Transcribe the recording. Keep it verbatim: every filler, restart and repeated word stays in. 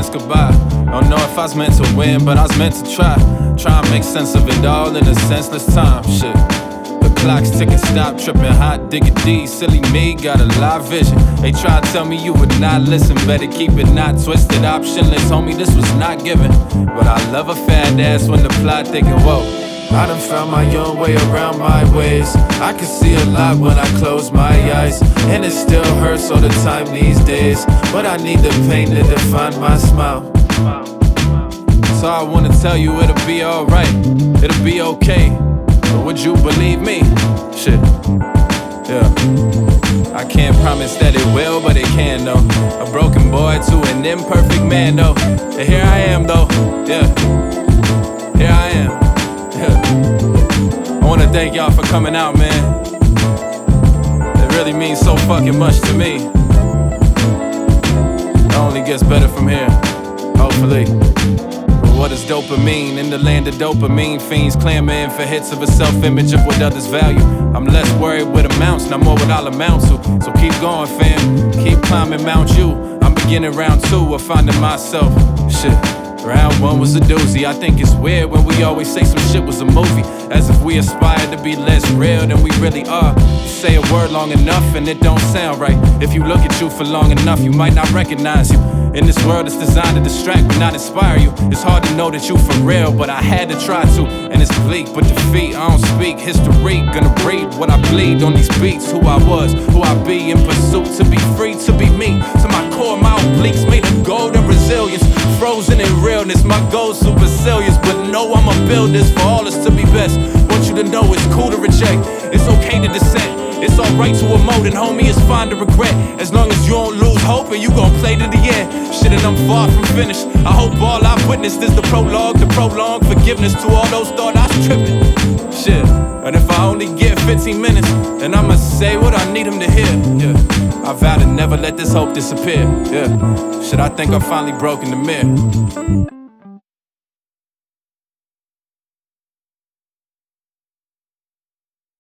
kiss goodbye. Don't know if I was meant to win, but I was meant to try. Try and make sense of it all in a senseless time. Shit. The clock's ticking, stop tripping, hot diggity. Silly me, got a live vision. They try to tell me you would not listen. Better keep it not twisted, optionless. Homie, this was not given. But I love a fat ass when the plot thinking, whoa. I done found my own way around my ways. I can see a lot when I close my eyes, and it still hurts all the time these days. But I need the pain to define my smile. So I wanna tell you it'll be alright, it'll be okay. But would you believe me? Shit, yeah. I can't promise that it will, but it can though. A broken boy to an imperfect man though. And here I am though, yeah. Here I am, yeah. I wanna thank y'all for coming out, man. It really means so fucking much to me. It only gets better from here, hopefully. What is dopamine? In the land of dopamine fiends clamoring for hits of a self-image of what others value. I'm less worried with amounts, not more what I'll amount to. So keep going, fam, keep climbing Mount You. I'm beginning round two of finding myself. Shit, round one was a doozy. I think it's weird when we always say some shit was a movie, as if we aspire to be less real than we really are. You say a word long enough and it don't sound right. If you look at you for long enough, you might not recognize you. In this world it's designed to distract but not inspire you. It's hard to know that you for real, but I had to try to. And it's bleak, but defeat, I don't speak history. Gonna read what I bleed on these beats. Who I was, who I be, in pursuit to be free, to be me. To my core, my obliques made of gold and resilience. Frozen in realness, my goals supercilious. But no, I'ma build this for all us to be best. Want you to know it's cool to reject, it's okay to dissent. It's alright to emote, and homie, it's fine to regret. As long as you don't lose hope and you gon' play to the end. Shit, and I'm far from finished. I hope all I've witnessed is the prologue, the prolonged forgiveness to all those thought I was tripping. Shit, and if I only get fifteen minutes, then I'ma say what I need him to hear. Yeah, I vow to never let this hope disappear. Yeah, shit, I think I finally broken the mirror.